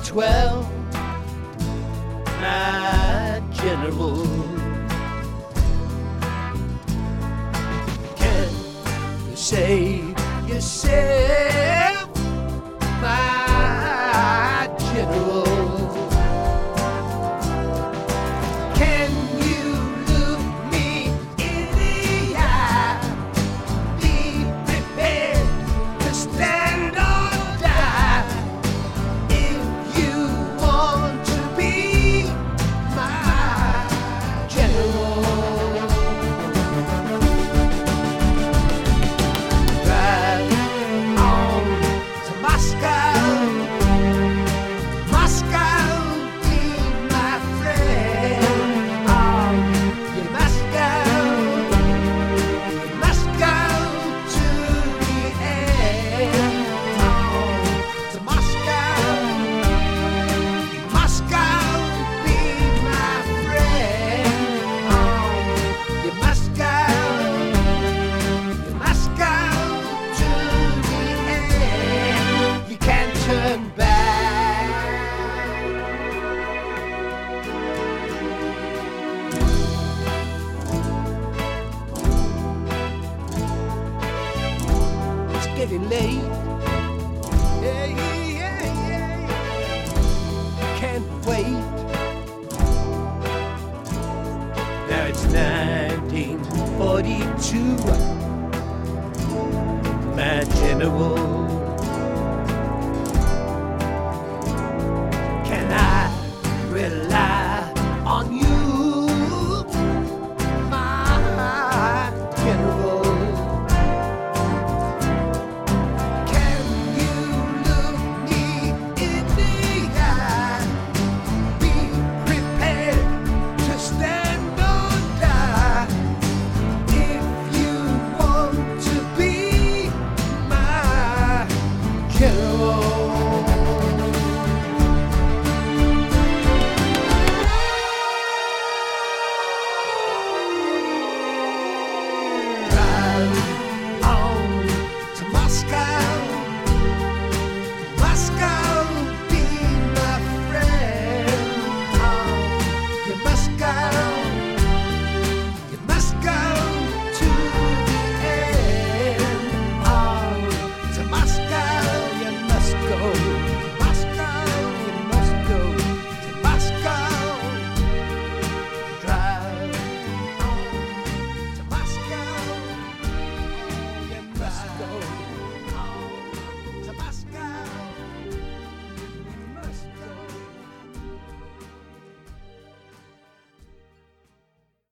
1912, my general. Can you save yourself, my general? Can you look me in the eye? Be prepared to stand or die if you want to be my general. Drive on to Moscow. Moscow, be my friend. Oh, you must go. You must go to the end. Oh, to Moscow. Moscow, be my friend. Oh, you must go. You must go to the end. You can't turn back. It's getting late. Yeah, yeah, yeah, yeah. Can't wait. Now it's 1942. My general.